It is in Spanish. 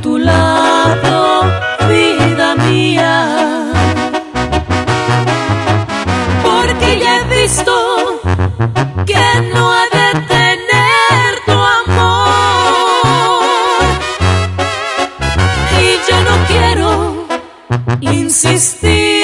tu lado, vida mía, porque ya he visto que no ha de tener tu amor, y yo no quiero insistir.